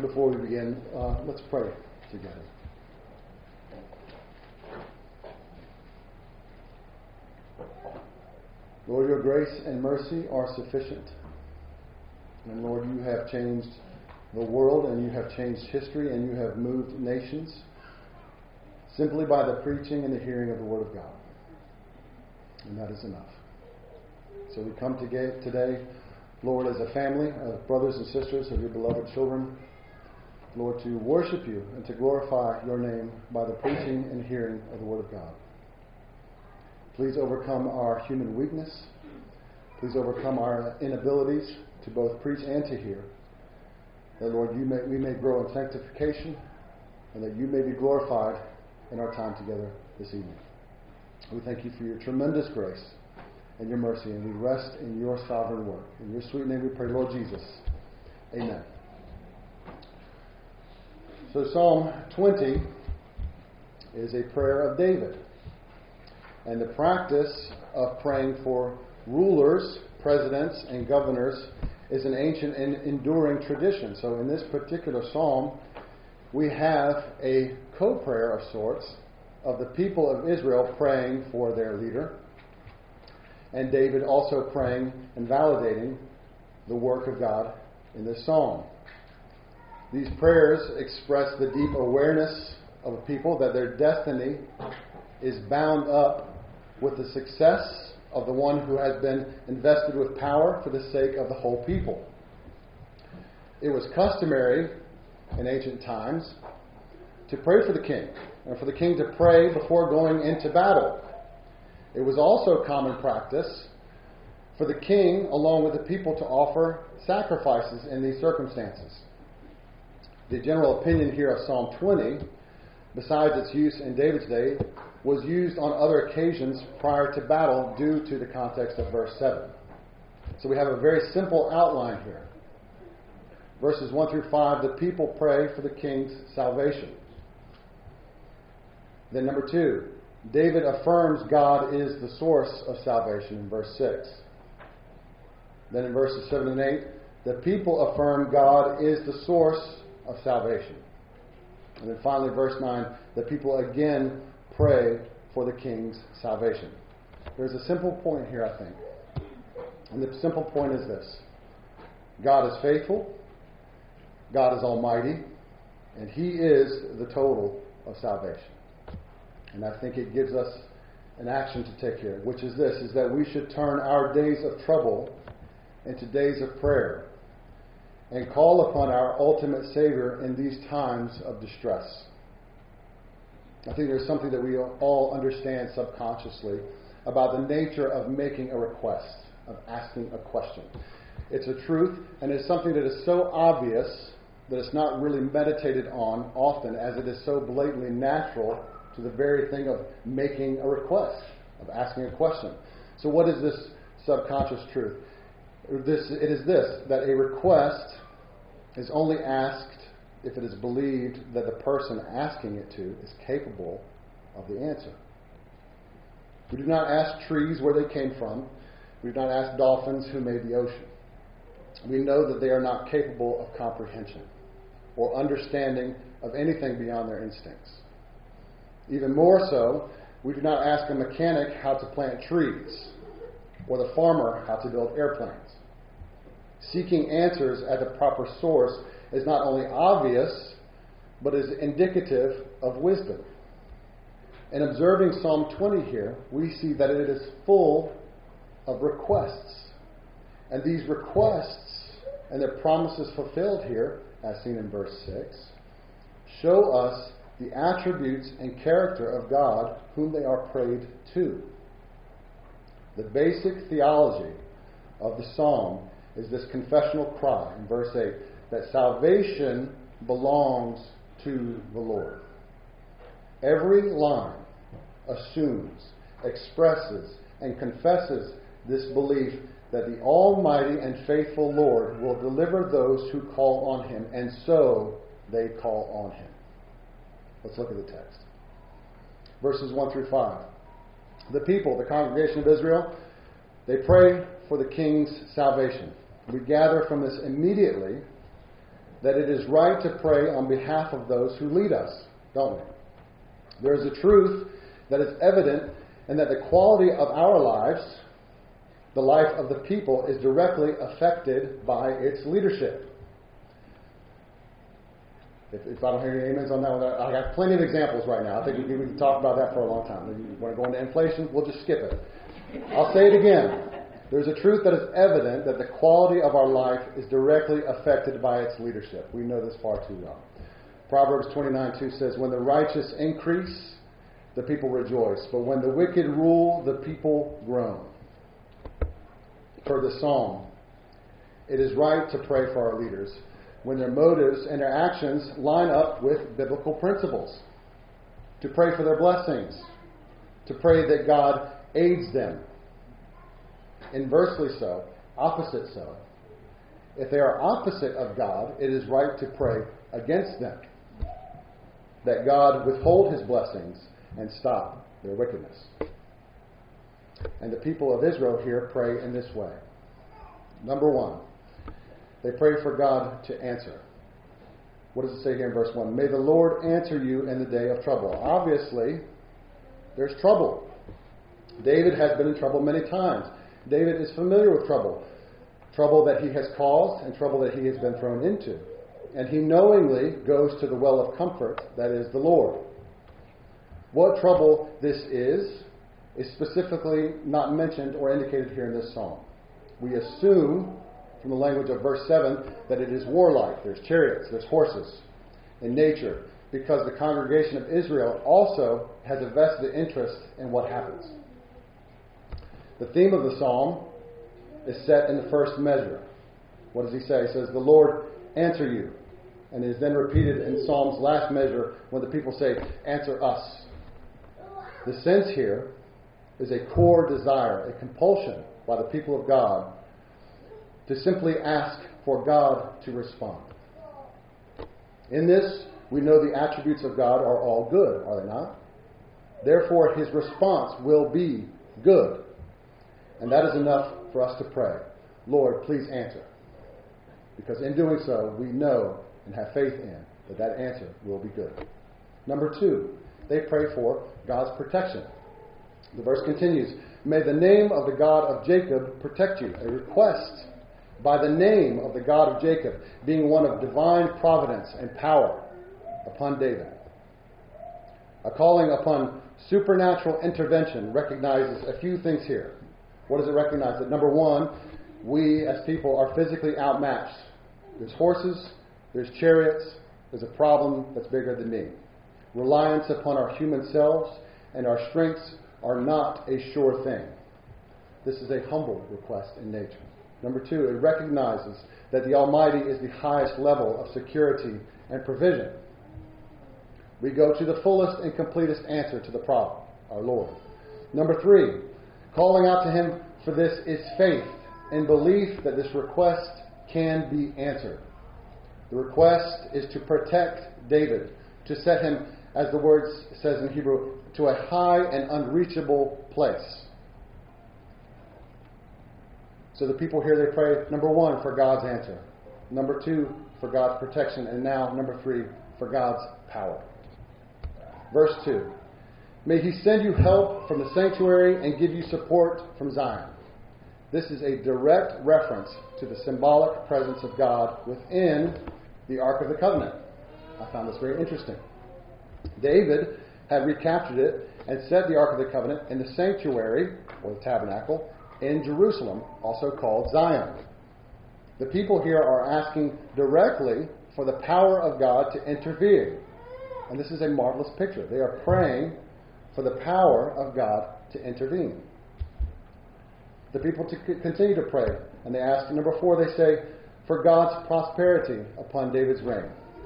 before we begin, let's pray together. Lord, your grace and mercy are sufficient. And Lord, you have changed the world and you have changed history and you have moved nations simply by the preaching and the hearing of the Word of God. And that is enough. So we come today, Lord, as a family of brothers and sisters of your beloved children, Lord, to worship you and to glorify your name by the preaching and hearing of the Word of God. Please overcome our human weakness. Please overcome our inabilities to both preach and to hear. That, Lord, we may grow in sanctification and that you may be glorified in our time together this evening. We thank you for your tremendous grace and your mercy, and we rest in your sovereign work. In your sweet name we pray, Lord Jesus. Amen. So Psalm 20 is a prayer of David. And the practice of praying for rulers, presidents, and governors is an ancient and enduring tradition. So in this particular psalm, we have a co-prayer of sorts of the people of Israel praying for their leader, and David also praying and validating the work of God in this psalm. These prayers express the deep awareness of a people that their destiny is bound up with the success of the one who has been invested with power for the sake of the whole people. It was customary in ancient times to pray for the king, and for the king to pray before going into battle. It was also common practice for the king, along with the people, to offer sacrifices in these circumstances. The general opinion here of Psalm 20, besides its use in David's day, was used on other occasions prior to battle due to the context of verse 7. So we have a very simple outline here. Verses 1 through 5, the people pray for the king's salvation. Then number 2, David affirms God is the source of salvation in verse 6. Then in verses 7 and 8, the people affirm God is the source of salvation. And then finally, verse 9, the people again pray for the king's salvation. There's a simple point here, I think. And the simple point is this: God is faithful, God is almighty, and He is the total of salvation. And I think it gives us an action to take here, which is this, is that we should turn our days of trouble into days of prayer and call upon our ultimate Savior in these times of distress. I think there's something that we all understand subconsciously about the nature of making a request, of asking a question. It's a truth, and it's something that is so obvious that it's not really meditated on often, as it is so blatantly natural to the very thing of making a request, of asking a question. So what is this subconscious truth? It is this, that a request is only asked if it is believed that the person asking it to is capable of the answer. We do not ask trees where they came from. We do not ask dolphins who made the ocean. We know that they are not capable of comprehension or understanding of anything beyond their instincts. Even more so, we do not ask a mechanic how to plant trees or the farmer how to build airplanes. Seeking answers at the proper source is not only obvious, but is indicative of wisdom. In observing Psalm 20 here, we see that it is full of requests. And these requests and their promises fulfilled here, as seen in verse 6, show us the attributes and character of God whom they are prayed to. The basic theology of the psalm is this confessional cry in verse 8 that salvation belongs to the Lord. Every line assumes, expresses, and confesses this belief that the Almighty and faithful Lord will deliver those who call on Him, and so they call on Him. Let's look at the text. Verses 1 through 5. The people, the congregation of Israel, they pray for the king's salvation. We gather from this immediately that it is right to pray on behalf of those who lead us, don't we? There is a truth that is evident in that the quality of our lives, the life of the people, is directly affected by its leadership. If I don't hear any amens on that one, I got plenty of examples right now. I think we can talk about that for a long time. You want to go into inflation? We'll just skip it. I'll say it again. There's a truth that is evident that the quality of our life is directly affected by its leadership. We know this far too well. Proverbs 29:2 says, "When the righteous increase, the people rejoice, but when the wicked rule, the people groan." Per the psalm, it is right to pray for our leaders when their motives and their actions line up with biblical principles. To pray for their blessings. To pray that God aids them. Inversely so, opposite so. If they are opposite of God, it is right to pray against them, that God withhold his blessings and stop their wickedness. And the people of Israel here pray in this way. Number one, they pray for God to answer. What does it say here in verse 1? May the Lord answer you in the day of trouble. Obviously, there's trouble. David has been in trouble many times. David is familiar with trouble. Trouble that he has caused and trouble that he has been thrown into. And he knowingly goes to the well of comfort that is the Lord. What trouble this is specifically not mentioned or indicated here in this psalm. We assume from the language of verse 7 that it is warlike. There's chariots, there's horses in nature, because the congregation of Israel also has a vested interest in what happens. The theme of the psalm is set in the first measure. What does he say? He says, "The Lord answer you." And it is then repeated in Psalm's last measure when the people say, "Answer us." The sense here is a core desire, a compulsion by the people of God to simply ask for God to respond. In this, we know the attributes of God are all good, are they not? Therefore, his response will be good. And that is enough for us to pray, "Lord, please answer." Because in doing so, we know and have faith in that answer will be good. Number two, they pray for God's protection. The verse continues, "May the name of the God of Jacob protect you." A request by the name of the God of Jacob, being one of divine providence and power upon David. A calling upon supernatural intervention recognizes a few things here. What does it recognize? That number one, we as people are physically outmatched. There's horses, there's chariots, there's a problem that's bigger than me. Reliance upon our human selves and our strengths are not a sure thing. This is a humble request in nature. Number two, it recognizes that the Almighty is the highest level of security and provision. We go to the fullest and completest answer to the problem, our Lord. Number three, calling out to him for this is faith and belief that this request can be answered. The request is to protect David, to set him, as the word says in Hebrew, to a high and unreachable place. So the people here, they pray, number one, for God's answer. Number two, for God's protection. And now, number three, for God's power. Verse 2. May he send you help from the sanctuary and give you support from Zion. This is a direct reference to the symbolic presence of God within the Ark of the Covenant. I found this very interesting. David had recaptured it and set the Ark of the Covenant in the sanctuary, or the tabernacle, in Jerusalem, also called Zion. The people here are asking directly for the power of God to intervene. And this is a marvelous picture. They are praying for the power of God to intervene. The people continue to pray, and they ask, number 4, they say, for God's prosperity upon David's reign.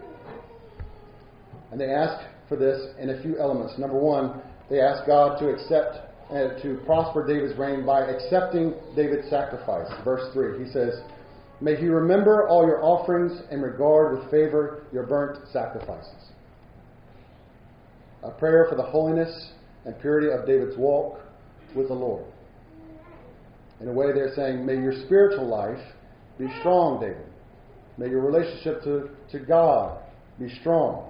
And they ask for this in a few elements. Number 1, they ask God to accept to prosper David's reign by accepting David's sacrifice. Verse 3, he says, may he remember all your offerings and regard with favor your burnt sacrifices. A prayer for the holiness and purity of David's walk with the Lord. In a way, they're saying, may your spiritual life be strong, David. May your relationship to God be strong.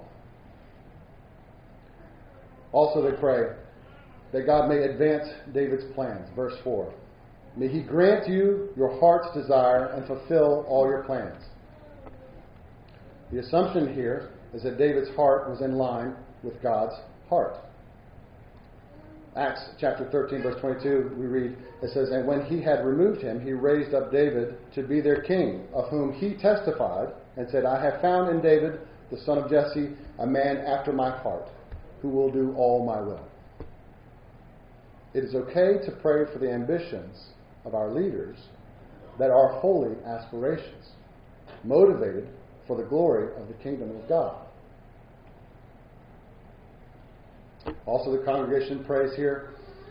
Also, they pray that God may advance David's plans. Verse 4. May He grant you your heart's desire and fulfill all your plans. The assumption here is that David's heart was in line with God's heart. Acts chapter 13, verse 22, we read, it says, and when He had removed him, He raised up David to be their king, of whom He testified and said, I have found in David, the son of Jesse, a man after my heart, who will do all my will. It is okay to pray for the ambitions of our leaders that are holy aspirations, motivated for the glory of the kingdom of God. Also, the congregation prays here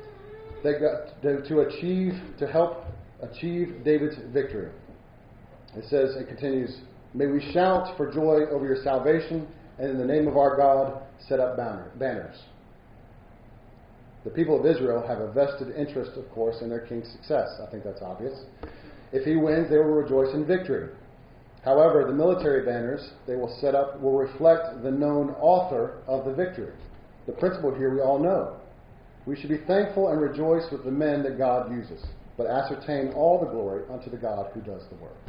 to help achieve David's victory. It continues, may we shout for joy over your salvation, and in the name of our God set up banners. The people of Israel have a vested interest, of course, in their king's success. I think that's obvious. If he wins, they will rejoice in victory. However, the military banners they will set up will reflect the known author of the victory. The principle here we all know. We should be thankful and rejoice with the men that God uses, but ascertain all the glory unto the God who does the work.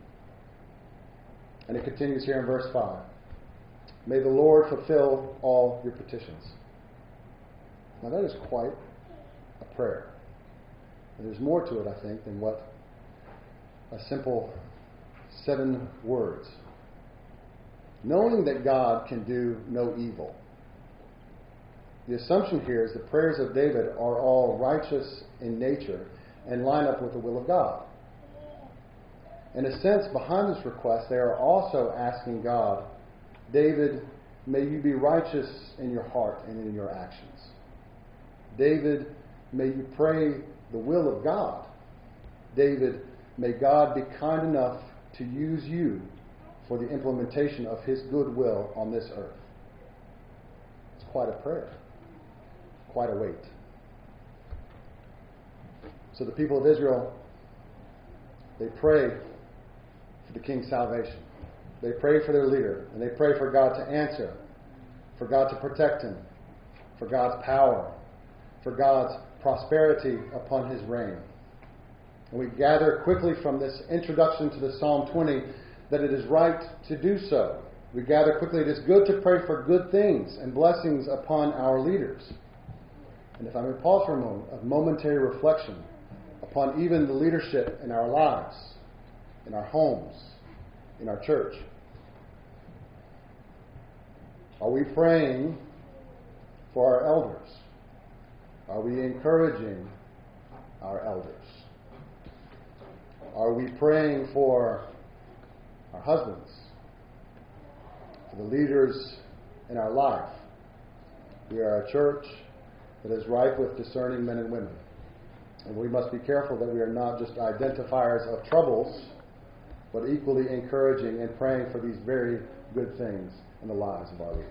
And it continues here in verse 5. May the Lord fulfill all your petitions. Now that is quite a prayer. And there's more to it, I think, than what a simple 7 words. Knowing that God can do no evil. The assumption here is the prayers of David are all righteous in nature and line up with the will of God. In a sense, behind this request, they are also asking God, David, may you be righteous in your heart and in your actions. David, may you pray the will of God. David, may God be kind enough to use you for the implementation of His good will on this earth. It's quite a prayer. Quite a weight. So the people of Israel, they pray for the king's salvation. They pray for their leader, and they pray for God to answer, for God to protect him, for God's power, for God's prosperity upon his reign. And we gather quickly from this introduction to the Psalm 20 that it is right to do so. We gather quickly it is good to pray for good things and blessings upon our leaders. And if I may pause for a moment of momentary reflection upon even the leadership in our lives, in our homes, in our church. Are we praying for our elders? Are we encouraging our elders? Are we praying for our husbands, for the leaders in our life? We are a church that is ripe with discerning men and women. And we must be careful that we are not just identifiers of troubles, but equally encouraging and praying for these very good things in the lives of our leaders.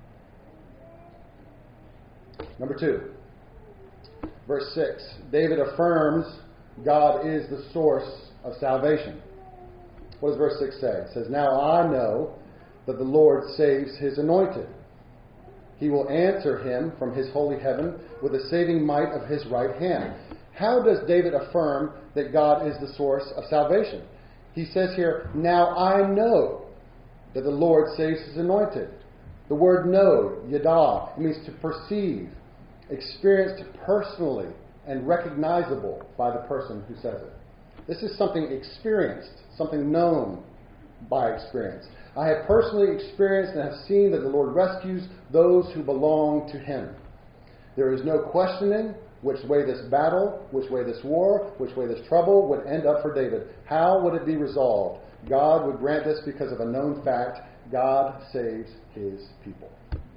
Number 2, verse 6. David affirms God is the source of salvation. What does verse 6 say? It says, now I know that the Lord saves His anointed. He will answer him from His holy heaven with the saving might of His right hand. How does David affirm that God is the source of salvation? He says here, now I know that the Lord saves His anointed. The word know, yada, it means to perceive, experienced personally and recognizable by the person who says it. This is something experienced, something known by experience. I have personally experienced and have seen that the Lord rescues those who belong to Him. There is no questioning which way this battle, which way this war, which way this trouble would end up for David. How would it be resolved? God would grant this because of a known fact. God saves His people.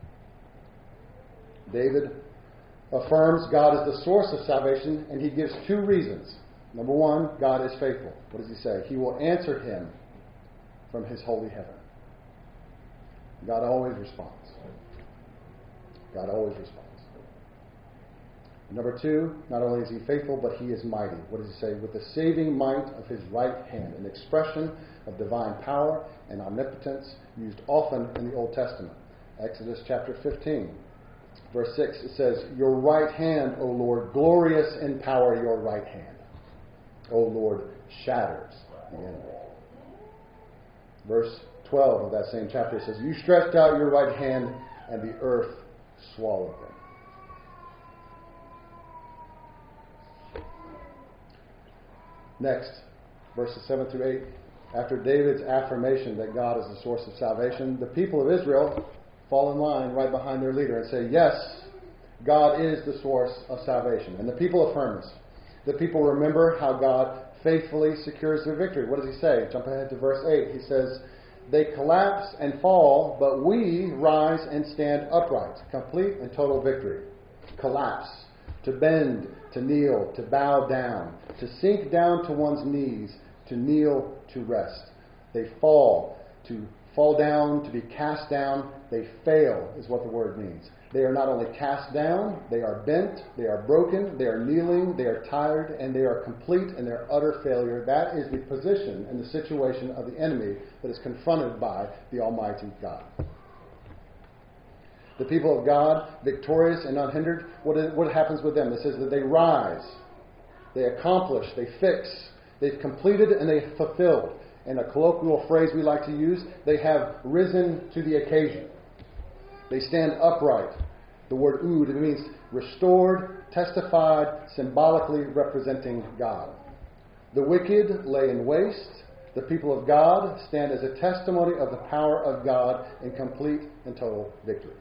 David affirms God is the source of salvation, and he gives 2 reasons. Number 1, God is faithful. What does he say? He will answer him from His holy heaven. God always responds. God always responds. Number 2, not only is he faithful, but he is mighty. What does he say? With the saving might of his right hand, an expression of divine power and omnipotence used often in the Old Testament. Exodus chapter 15, verse 6, it says, "Your right hand, O Lord, glorious in power, your right hand, O Lord, shatters the enemy." Verse 12 of that same chapter says, "You stretched out your right hand, and the earth swallowed them." Next, verses 7 through 8. After David's affirmation that God is the source of salvation, the people of Israel fall in line right behind their leader and say, "Yes, God is the source of salvation." And the people affirm this. The people remember how God faithfully secures their victory. What does he say? Jump ahead to verse 8. He says, "They collapse and fall, but we rise and stand upright." Complete and total victory. Collapse. To bend, to kneel, to bow down, to sink down to one's knees, to kneel, to rest. They fall, to fall down, to be cast down. They fail is what the word means. They are not only cast down, they are bent, they are broken, they are kneeling, they are tired, and they are complete in their utter failure. That is the position and the situation of the enemy that is confronted by the Almighty God. The people of God, victorious and unhindered, what happens with them? It says that they rise, they accomplish, they fix, they've completed and they've fulfilled. In a colloquial phrase we like to use, they have risen to the occasion. They stand upright. The word ud, it means restored, testified, symbolically representing God. The wicked lay in waste. The people of God stand as a testimony of the power of God in complete and total victory.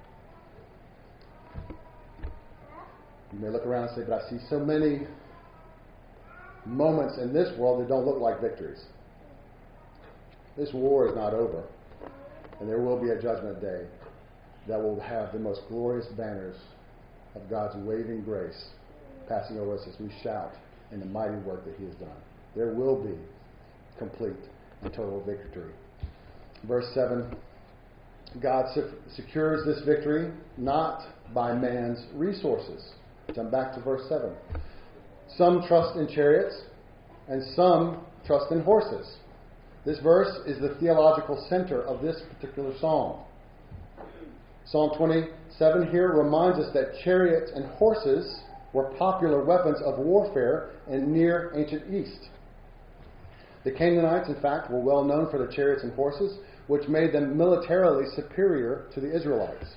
You may look around and say, "But I see so many moments in this world that don't look like victories." This war is not over, and there will be a judgment day that will have the most glorious banners of God's waving grace passing over us as we shout in the mighty work that he has done. There will be complete and total victory. Verse 7, God secures this victory not by man's resources. Jump back to verse 7. Some trust in chariots, and some trust in horses. This verse is the theological center of this particular psalm. Psalm 27 here reminds us that chariots and horses were popular weapons of warfare in Near Ancient East. The Canaanites, in fact, were well known for their chariots and horses, which made them militarily superior to the Israelites.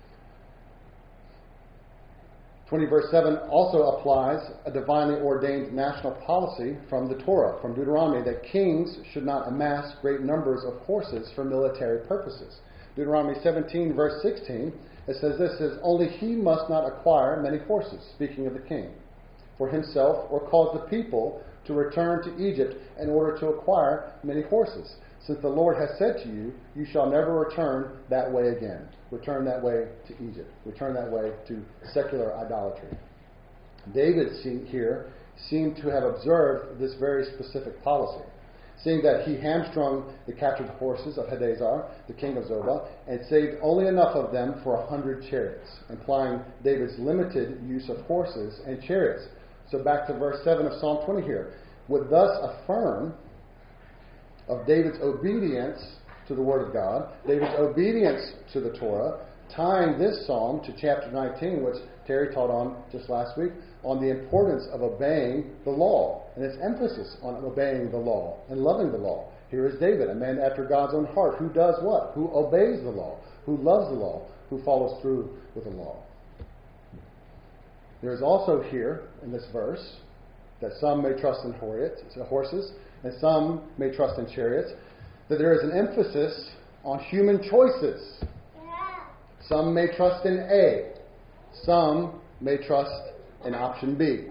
20 verse 7 also applies a divinely ordained national policy from the Torah, from Deuteronomy, that kings should not amass great numbers of horses for military purposes. Deuteronomy 17 verse 16, it says this, says, "Only he must not acquire many horses," speaking of the king, "for himself, or cause the people to return to Egypt in order to acquire many horses. Since the Lord has said to you, you shall never return that way again." Return that way to Egypt. Return that way to secular idolatry. David here seemed to have observed this very specific policy, seeing that he hamstrung the captured horses of Hadaezer, the king of Zobah, and saved only enough of them for 100 chariots, implying David's limited use of horses and chariots. So back to verse 7 of Psalm 20 here. Would thus affirm of David's obedience to the Word of God, David's obedience to the Torah, tying this psalm to chapter 19, which Terry taught on just last week, on the importance of obeying the law, and its emphasis on obeying the law and loving the law. Here is David, a man after God's own heart, who does what? Who obeys the law, who loves the law, who follows through with the law. There is also here, in this verse, that some may trust in horses, and some may trust in chariots, that there is an emphasis on human choices. Some may trust in A. Some may trust in option B.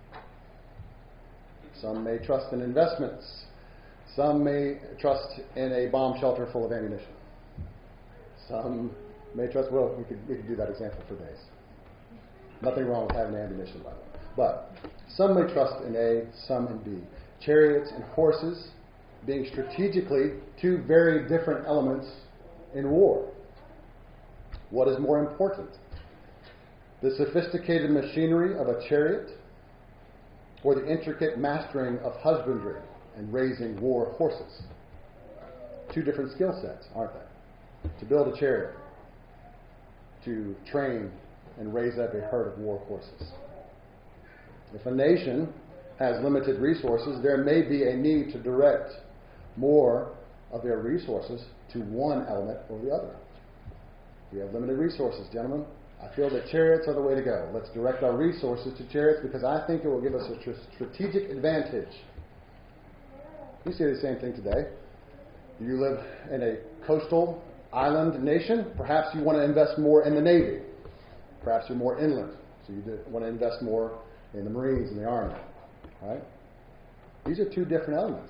Some may trust in investments. Some may trust in a bomb shelter full of ammunition. Some may trust, well, we could do that example for days. Nothing wrong with having ammunition, by the way. But some may trust in A, some in B. Chariots and horses being strategically two very different elements in war. What is more important? the sophisticated machinery of a chariot, or the intricate mastering of husbandry and raising war horses. Two different skill sets, aren't they? To build a chariot, to train and raise up a herd of war horses. If a nation has limited resources, there may be a need to direct more of their resources to one element or the other. We have limited resources, gentlemen. I feel that chariots are the way to go. Let's direct our resources to chariots because I think it will give us a strategic advantage. You see the same thing today. Do you live in a coastal island nation? Perhaps you want to invest more in the Navy. Perhaps you're more inland, so you want to invest more in the Marines and the Army. Right? These are two different elements.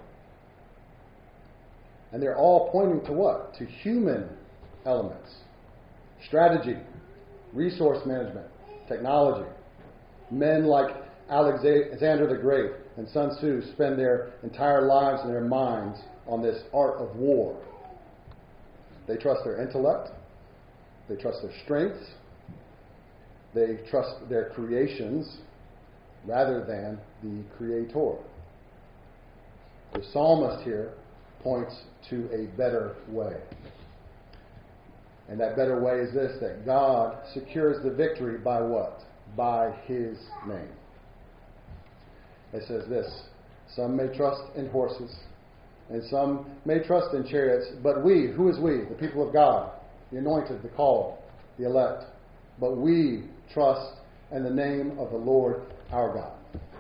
And they're all pointing to what? To human elements. Strategy, resource management, technology. Men like Alexander the Great and Sun Tzu spend their entire lives and their minds on this art of war. They trust their intellect. They trust their strengths. They trust their creations rather than the Creator. The psalmist here points to a better way. And that better way is this, that God secures the victory by what? By His name. It says this, some may trust in horses, and some may trust in chariots, but we, who is we? The people of God, the anointed, the called, the elect. But we trust in the name of the Lord our God.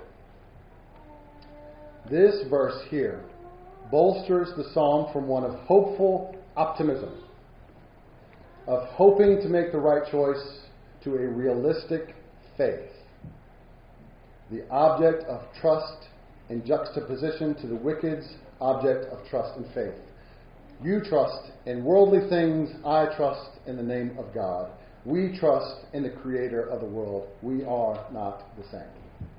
This verse here bolsters the psalm from one of hopeful optimism, of hoping to make the right choice, to a realistic faith. The object of trust in juxtaposition to the wicked's object of trust and faith. You trust in worldly things, I trust in the name of God. We trust in the Creator of the world. We are not the same.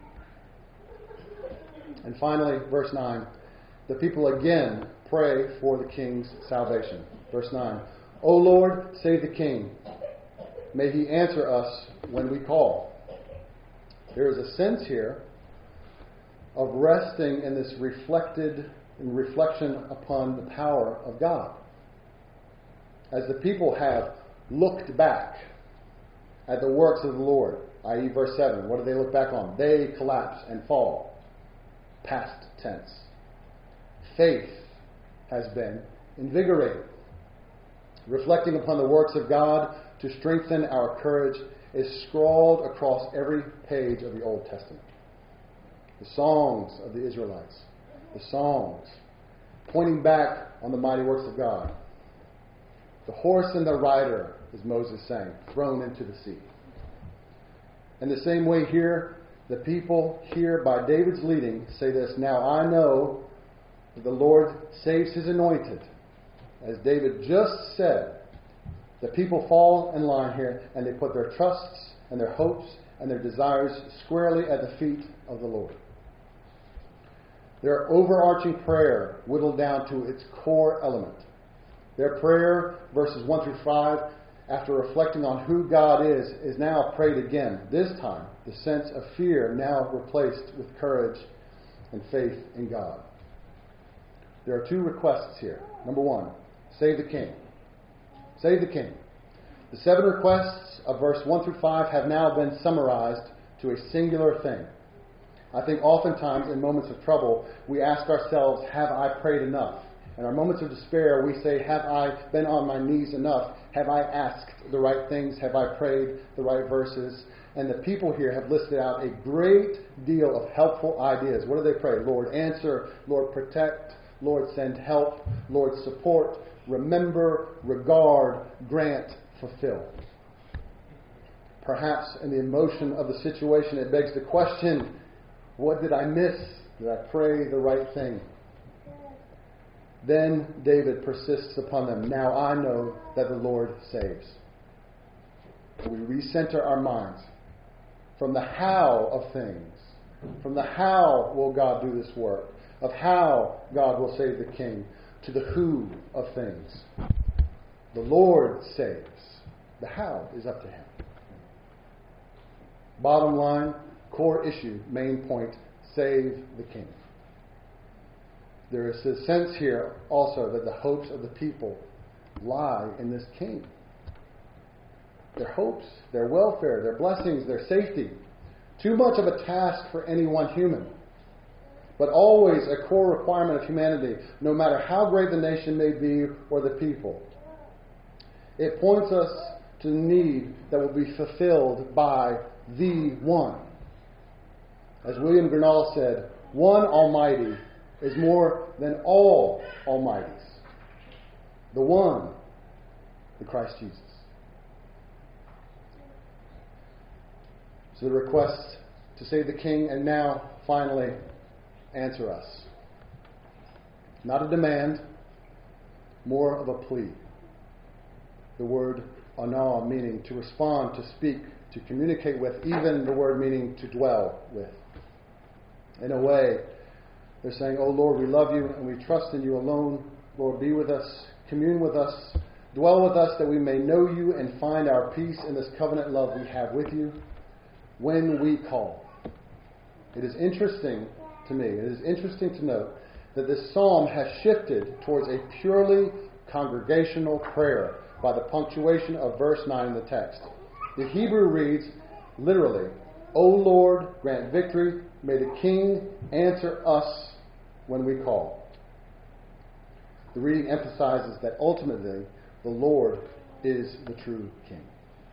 And finally, verse 9. The people again pray for the king's salvation. Verse 9. O Lord, save the king. May he answer us when we call. There is a sense here of resting in this reflection upon the power of God. As the people have looked back at the works of the Lord, i.e. verse 7, what do they look back on? They collapse and fall. Past tense. Faith has been invigorated. Reflecting upon the works of God to strengthen our courage is scrawled across every page of the Old Testament. The songs of the Israelites, the songs pointing back on the mighty works of God. The horse and the rider, as Moses sang, thrown into the sea. In the same way here, the people here by David's leading say this, now I know that the Lord saves His anointed. As David just said, the people fall in line here and they put their trusts and their hopes and their desires squarely at the feet of the Lord. Their overarching prayer whittled down to its core element. Their prayer, verses 1 through 5, after reflecting on who God is now prayed again. This time, the sense of fear now replaced with courage and faith in God. There are two requests here. Number one, save the king. Save the king. The 7 requests of verse 1 through 5 have now been summarized to a singular thing. I think oftentimes in moments of trouble, we ask ourselves, have I prayed enough? In our moments of despair, we say, have I been on my knees enough? Have I asked the right things? Have I prayed the right verses? And the people here have listed out a great deal of helpful ideas. What do they pray? Lord, answer. Lord, protect. Lord, send help. Lord, support. Remember, regard, grant, fulfill. Perhaps in the emotion of the situation, it begs the question, what did I miss? Did I pray the right thing? Then David persists upon them. Now I know that the Lord saves. We recenter our minds from the how of things. From the how will God do this work. Of how God will save the king. To the who of things. The Lord saves. The how is up to Him. Bottom line, core issue, main point, save the king. There is a sense here also that the hopes of the people lie in this king. Their hopes, their welfare, their blessings, their safety. Too much of a task for any one human, but always a core requirement of humanity, no matter how great the nation may be or the people. It points us to the need that will be fulfilled by the one. As William Gurnall said, one Almighty is more than all Almighties. The one, the Christ Jesus. So the request to save the king, and now, finally, answer us. Not a demand, more of a plea. The word ana, meaning to respond, to speak, to communicate with, even the word meaning to dwell with. In a way, they're saying, "Oh Lord, we love you and we trust in you alone. Lord, be with us, commune with us, dwell with us that we may know you and find our peace in this covenant love we have with you when we call." It is interesting to me, it is interesting to note that this psalm has shifted towards a purely congregational prayer by the punctuation of verse 9 in the text. The Hebrew reads literally, "O Lord, grant victory. May the King answer us when we call." The reading emphasizes that ultimately the Lord is the true King.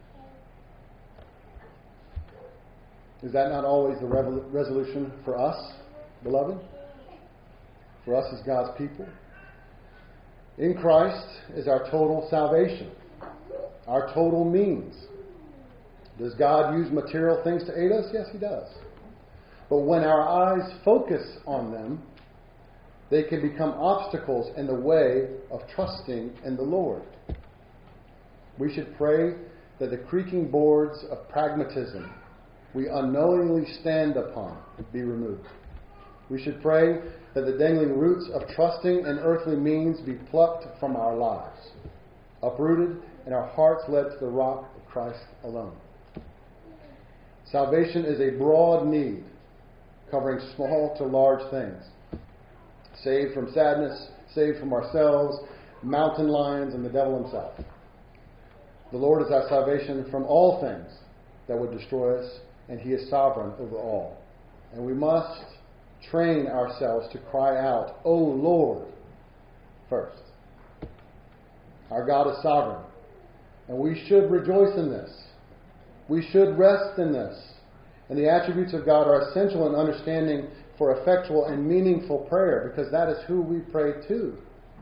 Is that not always the resolution for us, beloved? For us as God's people? In Christ is our total salvation, our total means. Does God use material things to aid us? Yes, He does. But when our eyes focus on them, they can become obstacles in the way of trusting in the Lord. We should pray that the creaking boards of pragmatism we unknowingly stand upon be removed. We should pray that the dangling roots of trusting in earthly means be plucked from our lives, uprooted, and our hearts led to the rock of Christ alone. Salvation is a broad need, covering small to large things. Saved from sadness, saved from ourselves, mountain lions, and the devil himself. The Lord is our salvation from all things that would destroy us, and He is sovereign over all. And we must train ourselves to cry out, "O Lord," first. Our God is sovereign, and we should rejoice in this. We should rest in this. And the attributes of God are essential in understanding for effectual and meaningful prayer, because that is who we pray to.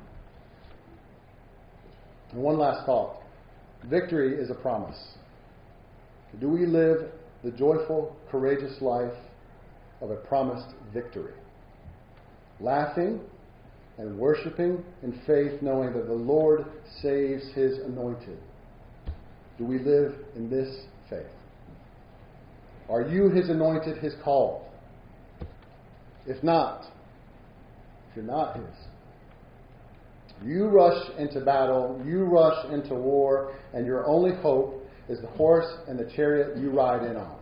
And one last thought. Victory is a promise. Do we live the joyful, courageous life of a promised victory? Laughing and worshiping in faith, knowing that the Lord saves His anointed. Do we live in this faith? Are you His anointed, His called? If not, if you're not His, you rush into battle, you rush into war, and your only hope is the horse and the chariot you ride in on.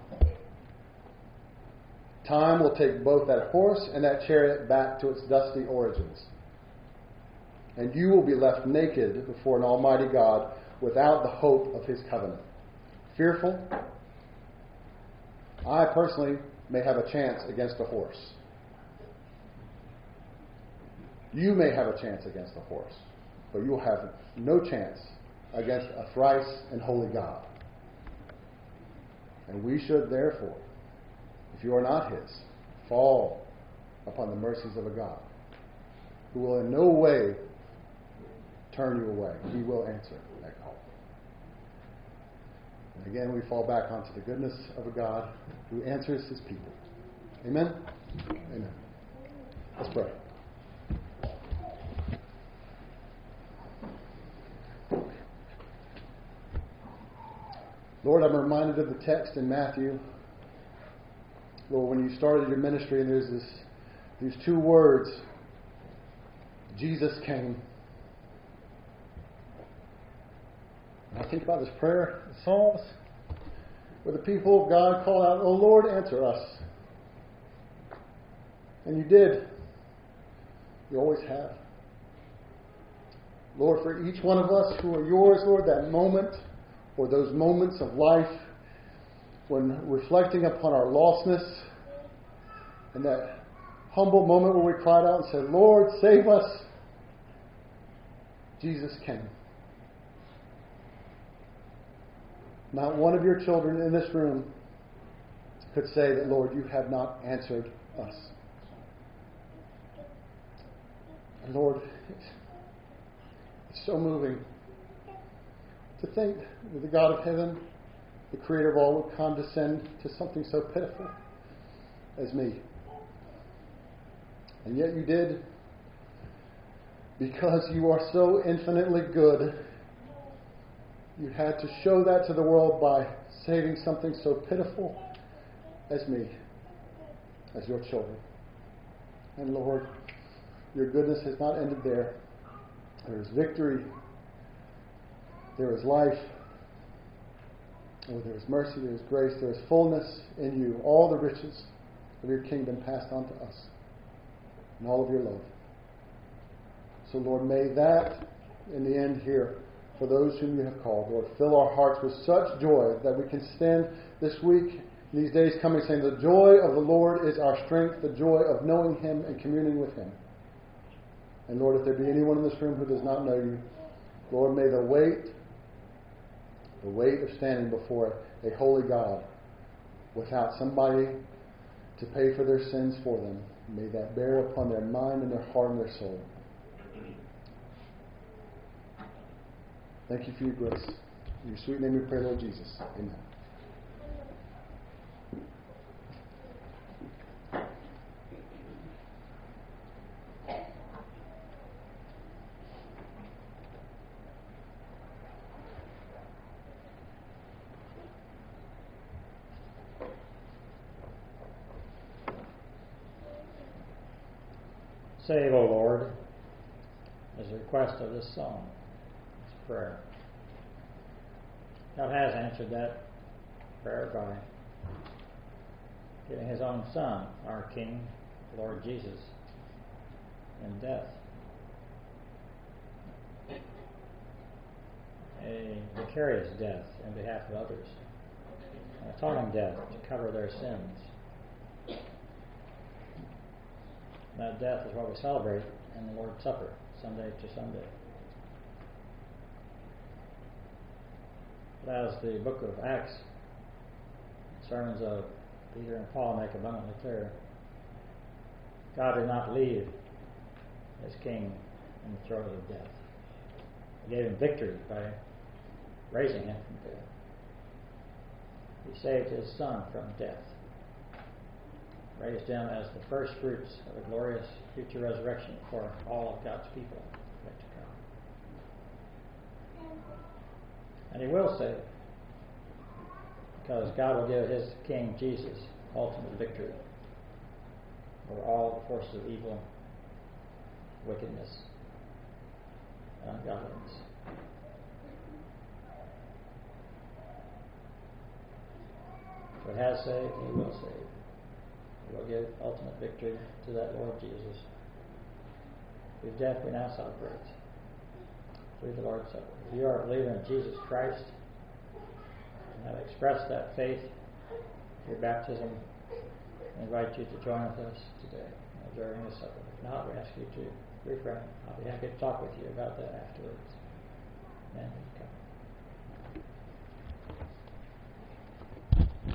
Time will take both that horse and that chariot back to its dusty origins. And you will be left naked before an almighty God without the hope of His covenant. Fearful? I personally may have a chance against a horse. You may have a chance against a horse, but you will have no chance against a thrice and holy God. And we should, therefore, if you are not His, fall upon the mercies of a God who will in no way turn you away. He will answer that call. And again, we fall back onto the goodness of a God who answers His people. Amen? Amen. Let's pray. Lord, I'm reminded of the text in Matthew. Lord, when you started your ministry, and there's these two words, Jesus came. And I think about this prayer, the Psalms. where the people of God called out, "Oh Lord, answer us." And you did. You always have. Lord, for each one of us who are yours, Lord, that moment or those moments of life when reflecting upon our lostness and that humble moment where we cried out and said, "Lord, save us," Jesus came. Not one of your children in this room could say that, "Lord, you have not answered us." And Lord, it's so moving to think that the God of heaven, the Creator of all, would condescend to something so pitiful as me. And yet you did, because you are so infinitely good. You had to show that to the world by saving something so pitiful as me, as your children. And Lord, your goodness has not ended there. There is victory. There is life. Oh, there is mercy. There is grace. There is fullness in you. All the riches of your kingdom passed on to us. And all of your love. So Lord, may that in the end here, for those whom you have called, Lord, fill our hearts with such joy that we can stand this week, these days coming, saying, "The joy of the Lord is our strength," the joy of knowing Him and communing with Him. And Lord, if there be anyone in this room who does not know you, Lord, may the weight of standing before a holy God without somebody to pay for their sins for them, may that bear upon their mind and their heart and their soul. Thank you for your grace. In your sweet name we pray, Lord Jesus. Amen. Save, O Lord, is the request of this song, this prayer. God has answered that prayer by giving His own Son, our King, Lord Jesus, in death. A vicarious death in behalf of others. An atoning death to cover their sins. That death is what we celebrate in the Lord's Supper, Sunday to Sunday. But as the book of Acts, sermons of Peter and Paul make abundantly clear, God did not leave His King in the throes of death. He gave Him victory by raising Him from death. He saved His Son from death. Raised Him as the first fruits of a glorious future resurrection for all of God's people yet to come. And He will save, because God will give His King Jesus ultimate victory over all the forces of evil, wickedness, and ungodliness. So He has saved, He will save. He will give ultimate victory to that Lord Jesus, whose death we now celebrate through the Lord's Supper. If you are a believer in Jesus Christ and have expressed that faith through baptism, I invite you to join with us today during the supper. If not, we ask you to refrain. I'll be happy to talk with you about that afterwards. Amen. Come.